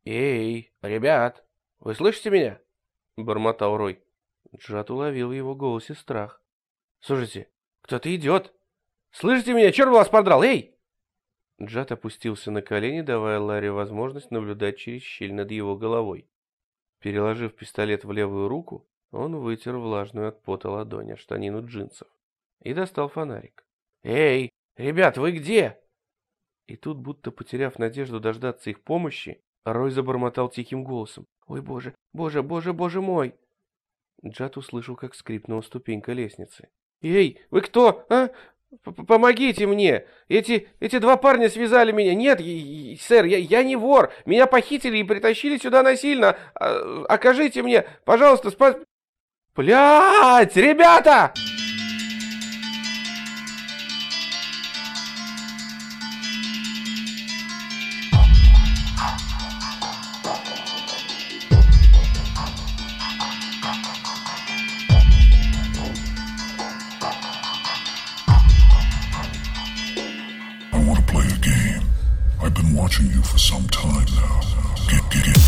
«Эй, ребят, вы слышите меня?» — бормотал Рой. Джад уловил в его голосе страх. «Слушайте, кто-то идет! Слышите меня? Черт вас подрал! Эй!» Джад опустился на колени, давая Ларри возможность наблюдать через щель над его головой. Переложив пистолет в левую руку, он вытер влажную от пота ладонь о штанину джинсов и достал фонарик. «Эй, ребят, вы где?» И тут, будто потеряв надежду дождаться их помощи, Рой забормотал тихим голосом. «Ой, боже, боже, боже, боже мой!» Джад услышал, как скрипнула ступенька лестницы. «Эй, вы кто, а? Помогите мне! Эти два парня связали меня! Нет, сэр, я не вор! Меня похитили и притащили сюда насильно! Окажите мне, пожалуйста, Блядь, ребята!» I've been watching you for some time now. Get in.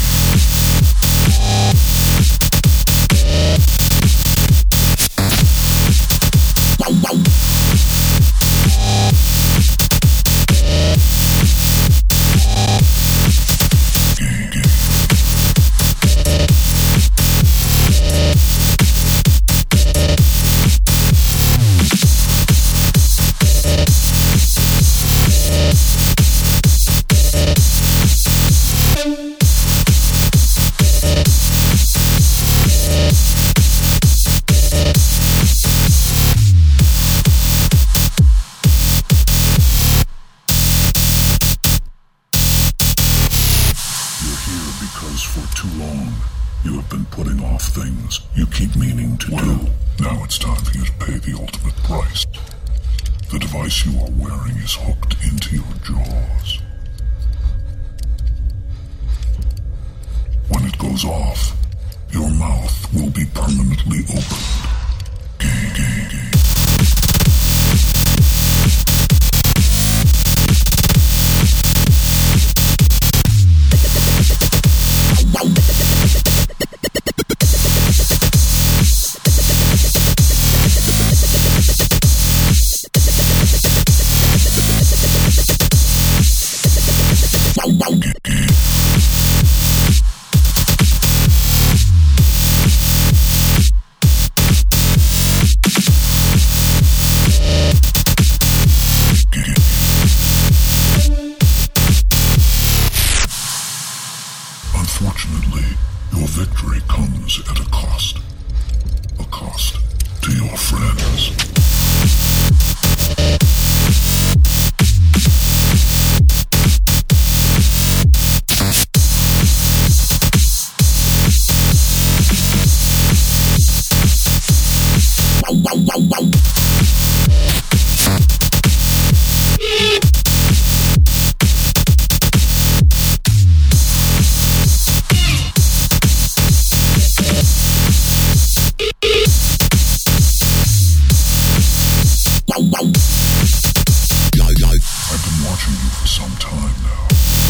Because for too long, you have been putting off things you keep meaning to do. Now it's time for you to pay the ultimate price. The device you are wearing is hooked into your jaws. When it goes off, your mouth will be permanently opened. Unfortunately, your victory comes at a cost. A cost to your friends. I've been watching you for some time now.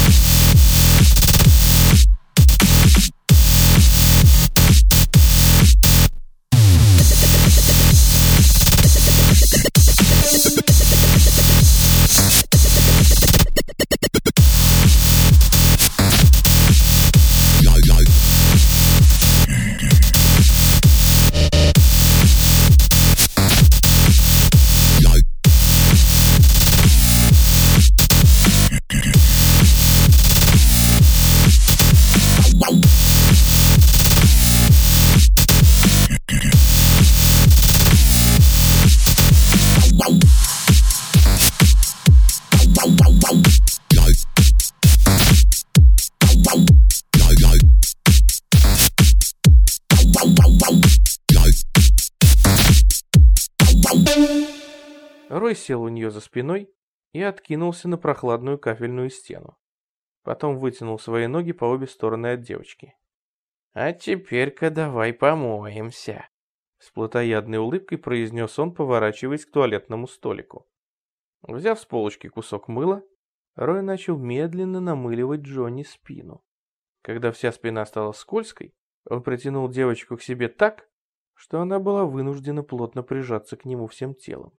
Рой сел у нее за спиной и откинулся на прохладную кафельную стену. Потом вытянул свои ноги по обе стороны от девочки. «А теперь-ка давай помоемся», — с плотоядной улыбкой произнес он, поворачиваясь к туалетному столику. Взяв с полочки кусок мыла, Рой начал медленно намыливать Джонни спину. Когда вся спина стала скользкой, он притянул девочку к себе так, что она была вынуждена плотно прижаться к нему всем телом.